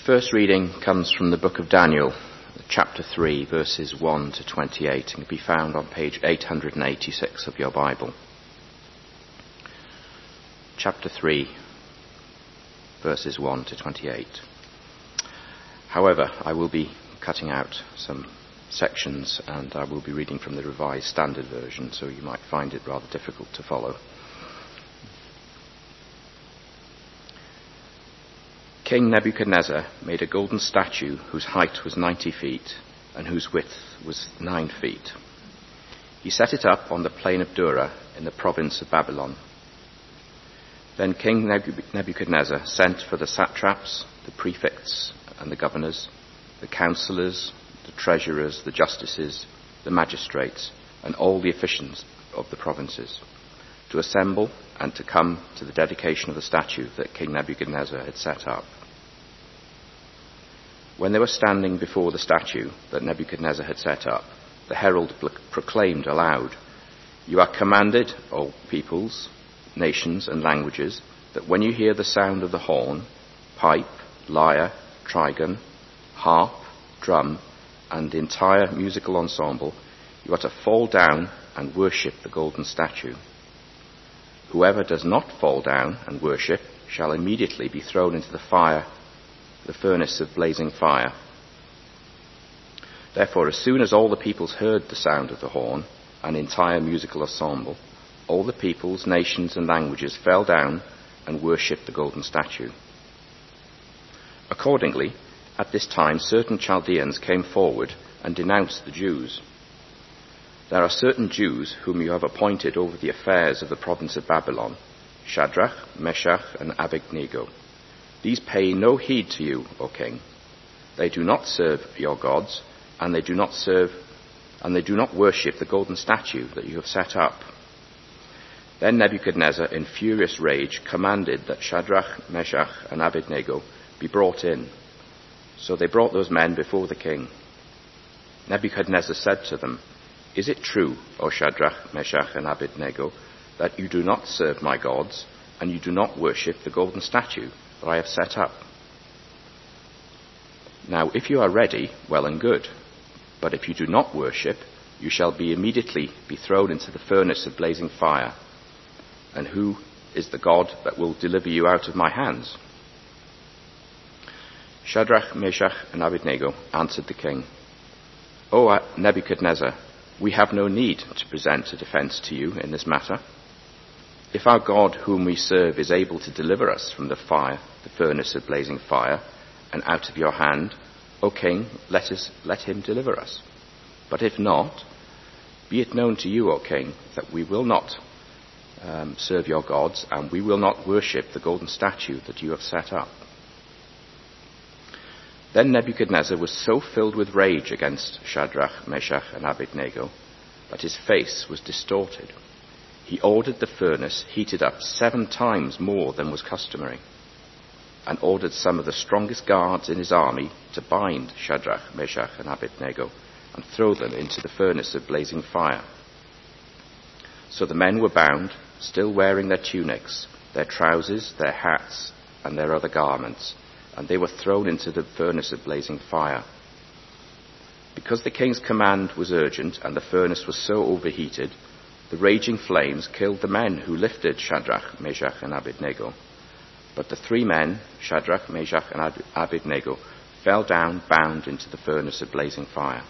First reading comes from the book of Daniel, chapter 3, verses 1 to 28, and can be found on page 886 of your Bible. Chapter 3, verses 1 to 28. However, I will be cutting out some sections, and I will be reading from the Revised Standard Version, so you might find it rather difficult to follow. King Nebuchadnezzar made a golden statue whose height was 90 feet and whose width was 9 feet. He set it up on the plain of Dura in the province of Babylon. Then King Nebuchadnezzar sent for the satraps, the prefects and the governors, the counselors, the treasurers, the justices, the magistrates, and all the officials of the provinces, to assemble and to come to the dedication of the statue that King Nebuchadnezzar had set up. When they were standing before the statue that Nebuchadnezzar had set up, the herald proclaimed aloud, "You are commanded, O peoples, nations and languages, that when you hear the sound of the horn, pipe, lyre, trigon, harp, drum, and the entire musical ensemble, you are to fall down and worship the golden statue. Whoever does not fall down and worship shall immediately be thrown into the furnace of blazing fire." Therefore, as soon as all the peoples heard the sound of the horn, an entire musical ensemble, all the peoples, nations, and languages fell down and worshipped the golden statue. Accordingly, at this time, certain Chaldeans came forward and denounced the Jews. "There are certain Jews whom you have appointed over the affairs of the province of Babylon, Shadrach, Meshach, and Abednego. These pay no heed to you, O king. They do not serve your gods, and they do not worship the golden statue that you have set up." Then Nebuchadnezzar, in furious rage, commanded that Shadrach, Meshach, and Abednego be brought in. So they brought those men before the king. Nebuchadnezzar said to them, "Is it true, O Shadrach, Meshach, and Abednego, that you do not serve my gods, and you do not worship the golden statue that I have set up? Now, if you are ready, well and good. But if you do not worship, you shall immediately be thrown into the furnace of blazing fire. And who is the God that will deliver you out of my hands?" Shadrach, Meshach, and Abednego answered the king, "O Nebuchadnezzar, we have no need to present a defense to you in this matter. If our God whom we serve is able to deliver us from the furnace of blazing fire, and out of your hand, O king, let him deliver us. But if not, be it known to you, O king, that we will not serve your gods, and we will not worship the golden statue that you have set up." Then Nebuchadnezzar was so filled with rage against Shadrach, Meshach, and Abednego that his face was distorted. He ordered the furnace heated up 7 times more than was customary, and ordered some of the strongest guards in his army to bind Shadrach, Meshach, and Abednego and throw them into the furnace of blazing fire. So the men were bound, still wearing their tunics, their trousers, their hats, and their other garments, and they were thrown into the furnace of blazing fire. Because the king's command was urgent and the furnace was so overheated, the raging flames killed the men who lifted Shadrach, Meshach, and Abednego. But the 3 men, Shadrach, Meshach, and Abednego, fell down bound into the furnace of blazing fire.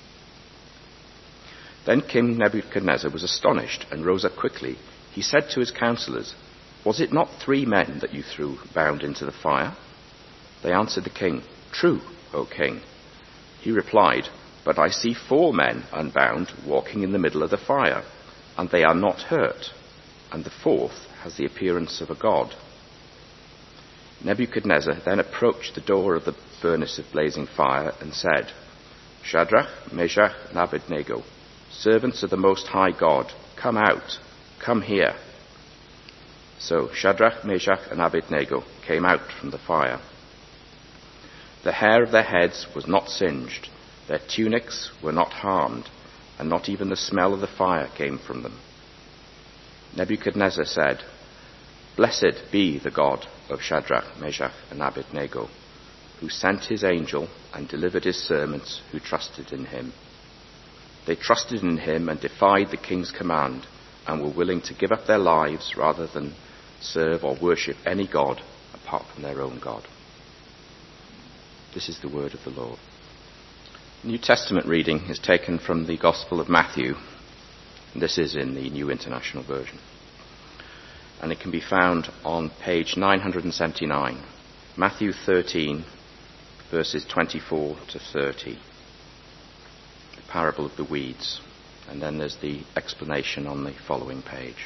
Then King Nebuchadnezzar was astonished and rose up quickly. He said to his counselors, "Was it not 3 men that you threw bound into the fire?" They answered the king, "True, O king." He replied, "But I see 4 men unbound walking in the middle of the fire, and they are not hurt, and the 4th has the appearance of a god." Nebuchadnezzar then approached the door of the furnace of blazing fire and said, "Shadrach, Meshach, and Abednego, servants of the Most High God, come out, come here." So Shadrach, Meshach, and Abednego came out from the fire. The hair of their heads was not singed, their tunics were not harmed, and not even the smell of the fire came from them. Nebuchadnezzar said, "Blessed be the God of Shadrach, Meshach, and Abednego, who sent his angel and delivered his servants who trusted in him. They trusted in him and defied the king's command and were willing to give up their lives rather than serve or worship any god apart from their own God. This is the word of the Lord. New Testament reading is taken from the Gospel of Matthew. This is in the New International Version. And it can be found on page 979, Matthew 13, verses 24 to 30. The parable of the weeds. And then there's the explanation on the following page.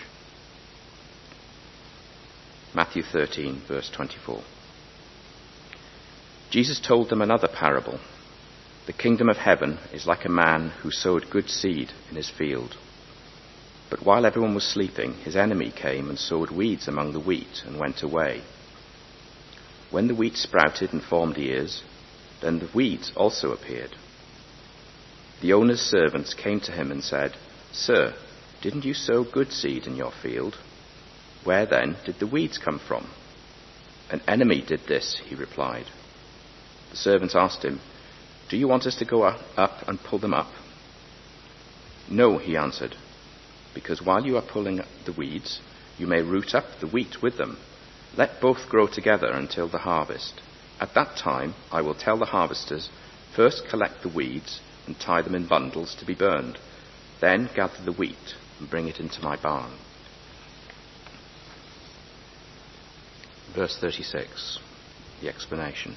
Matthew 13, verse 24. Jesus told them another parable. The kingdom of heaven is like a man who sowed good seed in his field. But while everyone was sleeping, his enemy came and sowed weeds among the wheat and went away. When the wheat sprouted and formed ears, then the weeds also appeared. The owner's servants came to him and said, "Sir, didn't you sow good seed in your field? Where then did the weeds come from?" "An enemy did this," he replied. The servants asked him, "Do you want us to go up and pull them up?" "No," he answered, "because while you are pulling up the weeds, you may root up the wheat with them. Let both grow together until the harvest. At that time I will tell the harvesters, first collect the weeds and tie them in bundles to be burned. Then gather the wheat and bring it into my barn." Verse 36, the explanation.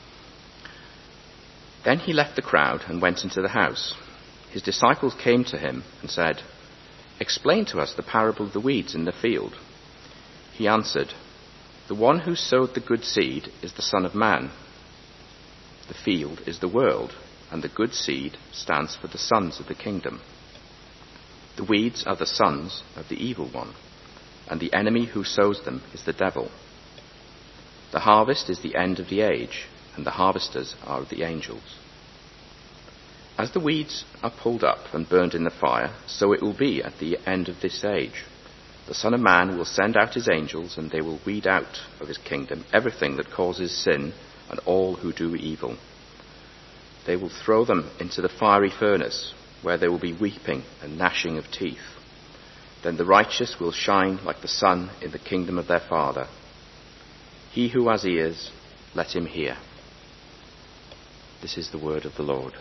Then he left the crowd and went into the house. His disciples came to him and said, "Explain to us the parable of the weeds in the field." He answered, "The one who sowed the good seed is the Son of Man. The field is the world, and the good seed stands for the sons of the kingdom. The weeds are the sons of the evil one, and the enemy who sows them is the devil. The harvest is the end of the age, and the harvesters are the angels. As the weeds are pulled up and burned in the fire, so it will be at the end of this age. The Son of Man will send out his angels, and they will weed out of his kingdom everything that causes sin and all who do evil. They will throw them into the fiery furnace, where there will be weeping and gnashing of teeth. Then the righteous will shine like the sun in the kingdom of their Father. He who has ears, let him hear." This is the word of the Lord.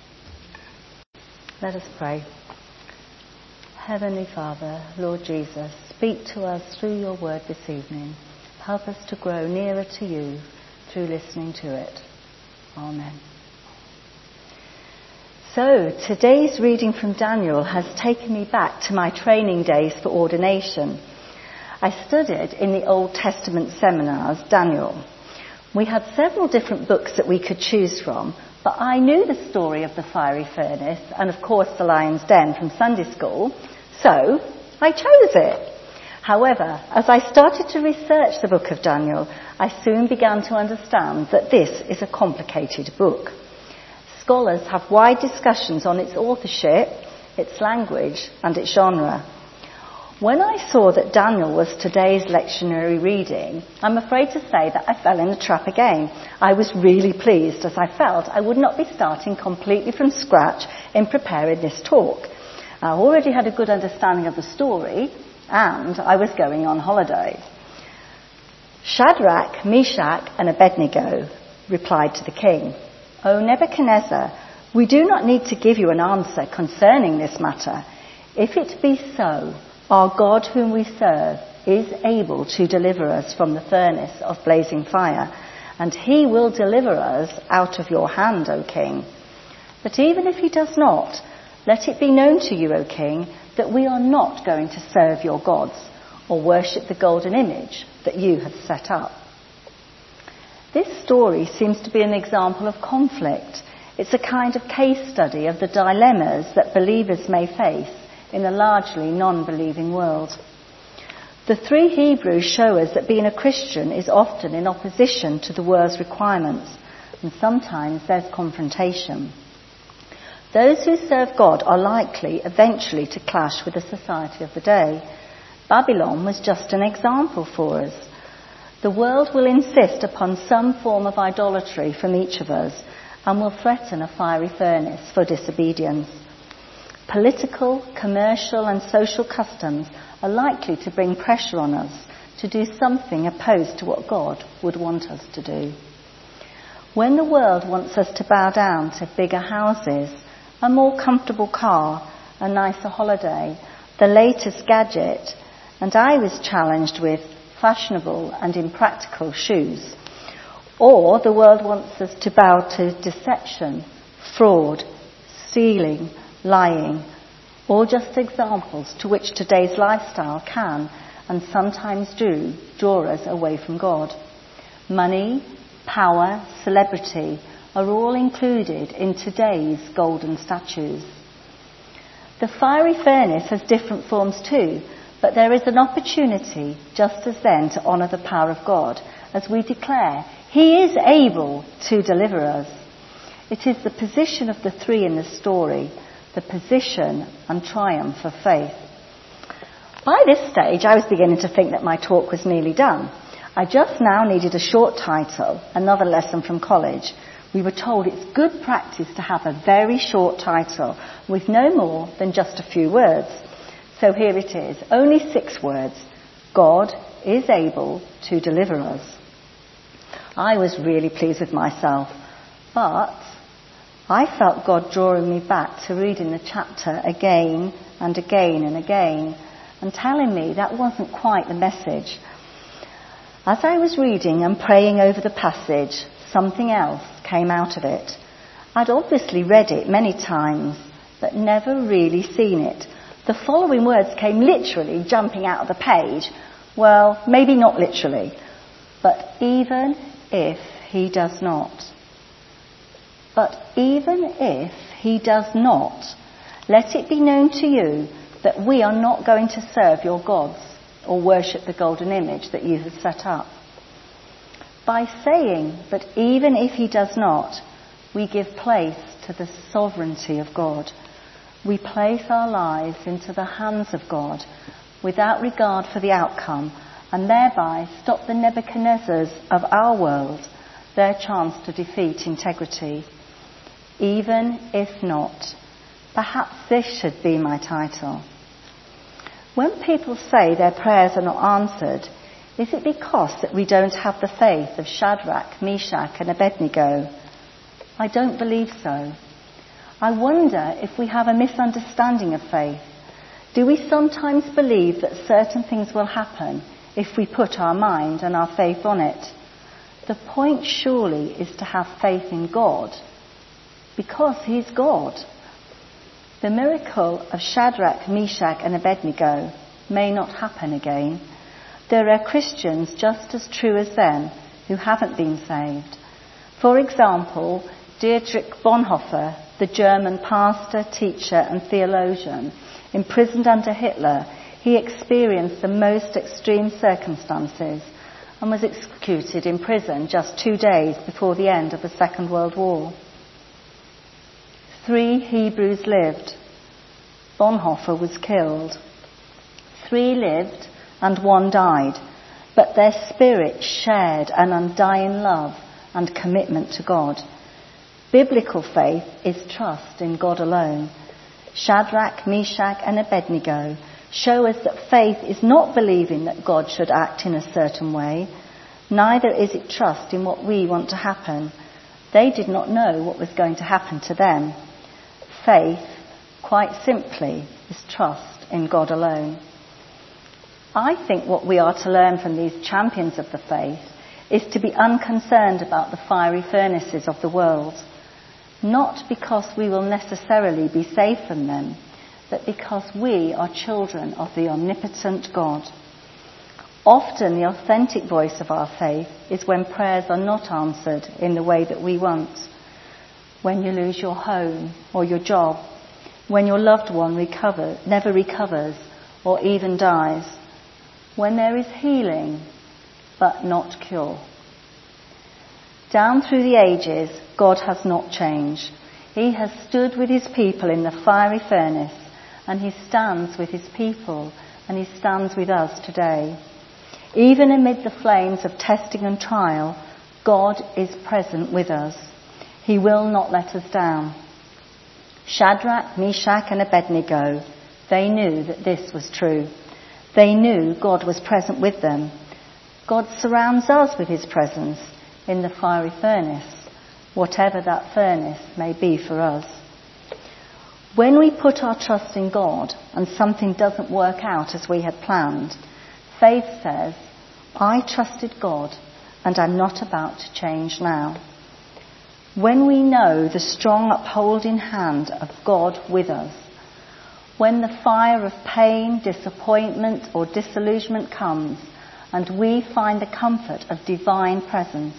Let us pray. Heavenly Father, Lord Jesus, speak to us through your word this evening. Help us to grow nearer to you through listening to it. Amen. So, today's reading from Daniel has taken me back to my training days for ordination. I studied in the Old Testament seminars Daniel. We had several different books that we could choose from, but I knew the story of the fiery furnace and of course the lion's den from Sunday school, so I chose it. However, as I started to research the book of Daniel, I soon began to understand that this is a complicated book. Scholars have wide discussions on its authorship, its language and its genre. When I saw that Daniel was today's lectionary reading, I'm afraid to say that I fell in the trap again. I was really pleased as I felt I would not be starting completely from scratch in preparing this talk. I already had a good understanding of the story and I was going on holiday. Shadrach, Meshach and Abednego replied to the king, "O Nebuchadnezzar, we do not need to give you an answer concerning this matter. If it be so, our God whom we serve is able to deliver us from the furnace of blazing fire, and he will deliver us out of your hand, O king. But even if he does not, let it be known to you, O king, that we are not going to serve your gods or worship the golden image that you have set up." This story seems to be an example of conflict. It's a kind of case study of the dilemmas that believers may face in a largely non-believing world. The three Hebrews show us that being a Christian is often in opposition to the world's requirements, and sometimes there's confrontation. Those who serve God are likely eventually to clash with the society of the day. Babylon was just an example for us. The world will insist upon some form of idolatry from each of us and will threaten a fiery furnace for disobedience. Political, commercial and social customs are likely to bring pressure on us to do something opposed to what God would want us to do. When the world wants us to bow down to bigger houses, a more comfortable car, a nicer holiday, the latest gadget, and I was challenged with fashionable and impractical shoes, or the world wants us to bow to deception, fraud, stealing, lying, all just examples to which today's lifestyle can and sometimes do draw us away from God. Money, power, celebrity are all included in today's golden statues. The fiery furnace has different forms too, but there is an opportunity just as then to honour the power of God as we declare He is able to deliver us. It is the position of the three in the story, the position and triumph of faith. By this stage, I was beginning to think that my talk was nearly done. I just now needed a short title, another lesson from college. We were told it's good practice to have a very short title with no more than just a few words. So here it is, only 6 words. God is able to deliver us. I was really pleased with myself, but I felt God drawing me back to reading the chapter again and again and again and telling me that wasn't quite the message. As I was reading and praying over the passage, something else came out of it. I'd obviously read it many times, but never really seen it. The following words came literally jumping out of the page. Well, maybe not literally, but even if He does not. But even if He does not, let it be known to you that we are not going to serve your gods or worship the golden image that you have set up. By saying, but even if He does not, we give place to the sovereignty of God. We place our lives into the hands of God without regard for the outcome and thereby stop the Nebuchadnezzars of our world their chance to defeat integrity. Even if not. Perhaps this should be my title. When people say their prayers are not answered, is it because that we don't have the faith of Shadrach, Meshach and Abednego? I don't believe so. I wonder if we have a misunderstanding of faith. Do we sometimes believe that certain things will happen if we put our mind and our faith on it? The point surely is to have faith in God, because He's God. The miracle of Shadrach, Meshach and Abednego may not happen again. There are Christians just as true as them who haven't been saved. For example, Dietrich Bonhoeffer, the German pastor, teacher and theologian, imprisoned under Hitler, he experienced the most extreme circumstances and was executed in prison just 2 days before the end of the Second World War. 3 Hebrews lived. Bonhoeffer was killed. 3 lived and 1 died, but their spirits shared an undying love and commitment to God. Biblical faith is trust in God alone. Shadrach, Meshach and Abednego show us that faith is not believing that God should act in a certain way. Neither is it trust in what we want to happen. They did not know what was going to happen to them. Faith, quite simply, is trust in God alone. I think what we are to learn from these champions of the faith is to be unconcerned about the fiery furnaces of the world, not because we will necessarily be saved from them, but because we are children of the omnipotent God. Often the authentic voice of our faith is when prayers are not answered in the way that we want. When you lose your home or your job, when your loved one never recovers or even dies, when there is healing but not cure. Down through the ages, God has not changed. He has stood with His people in the fiery furnace, and He stands with His people, and He stands with us today. Even amid the flames of testing and trial, God is present with us. He will not let us down. Shadrach, Meshach and Abednego, they knew that this was true. They knew God was present with them. God surrounds us with his presence in the fiery furnace, whatever that furnace may be for us. When we put our trust in God and something doesn't work out as we had planned, faith says, I trusted God and I'm not about to change now. When we know the strong upholding hand of God with us, when the fire of pain, disappointment or disillusionment comes and we find the comfort of divine presence,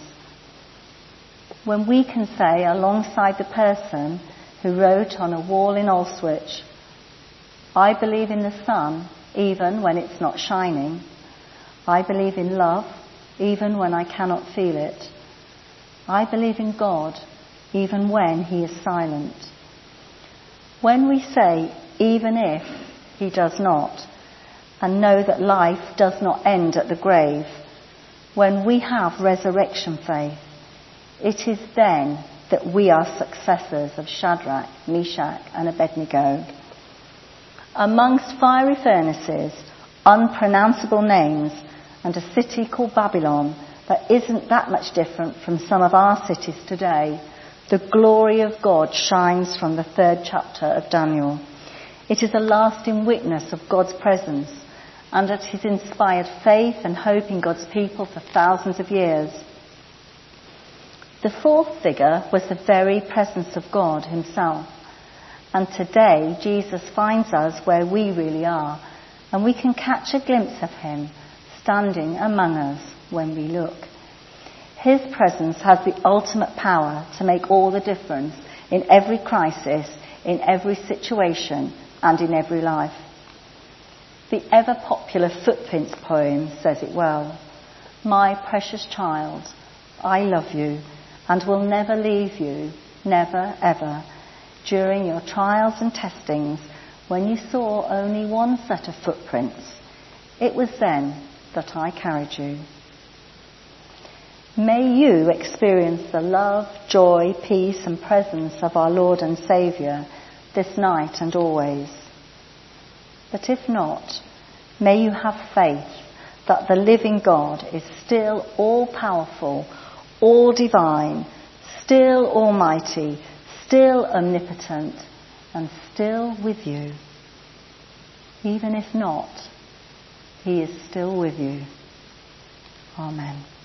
when we can say alongside the person who wrote on a wall in Allswitch, I believe in the sun even when it's not shining. I believe in love even when I cannot feel it. I believe in God even when he is silent. When we say even if he does not, and know that life does not end at the grave, when we have resurrection faith, it is then that we are successors of Shadrach, Meshach and Abednego. Amongst fiery furnaces, unpronounceable names, and a city called Babylon that isn't that much different from some of our cities today, the glory of God shines from the 3rd chapter of Daniel. It is a lasting witness of God's presence, and it has inspired faith and hope in God's people for thousands of years. The 4th figure was the very presence of God himself. And today, Jesus finds us where we really are, and we can catch a glimpse of him standing among us when we look. His presence has the ultimate power to make all the difference in every crisis, in every situation, and in every life. The ever-popular Footprints poem says it well. My precious child, I love you and will never leave you, never, ever. During your trials and testings, when you saw only one set of footprints, it was then that I carried you. May you experience the love, joy, peace and presence of our Lord and Saviour this night and always. But if not, may you have faith that the living God is still all-powerful, all-divine, still almighty, still omnipotent, and still with you. Even if not, he is still with you. Amen.